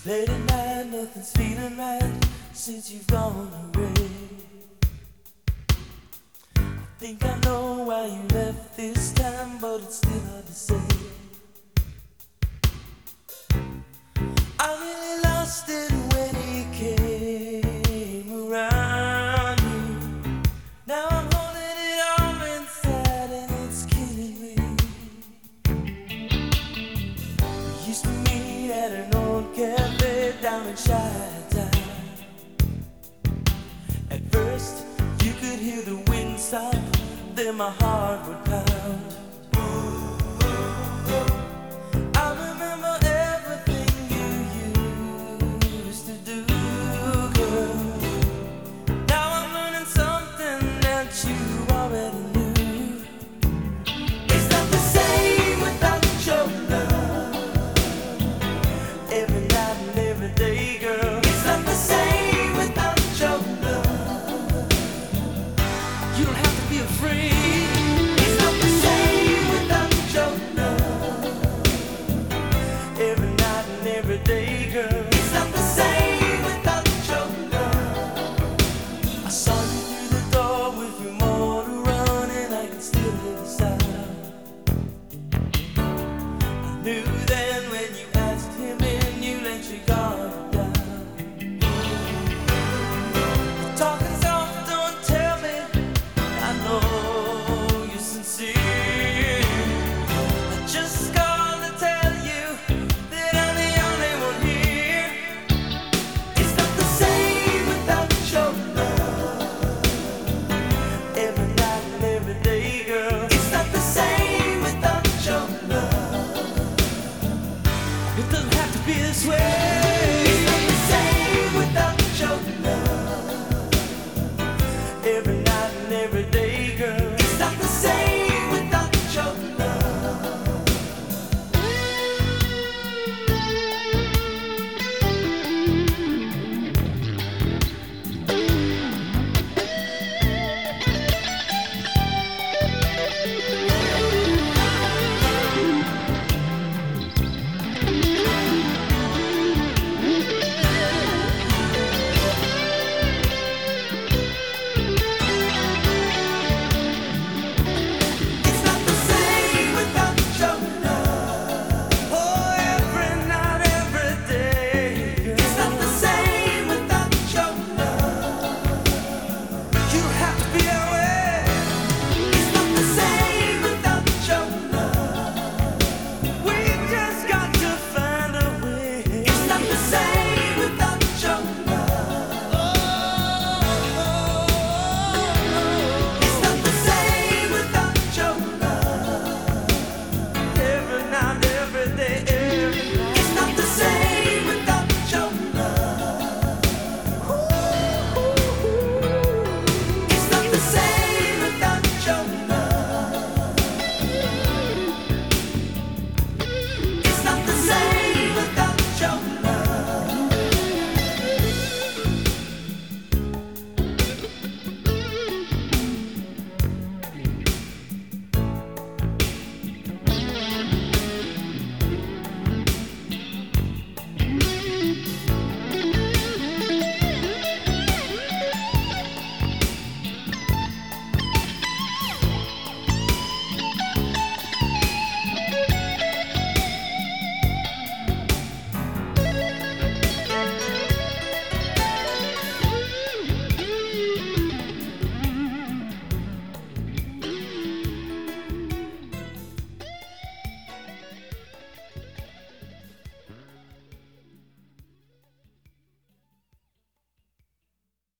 Late at night, nothing's feeling right since you've gone away. I think I know why you left this time, but it's still hard to say. I really lost it when he came around you. Now I'm holding it all inside and it's killing me. We used to meet at an old cafe down in Chi-Town. At first you could hear the wind stop, then my heart would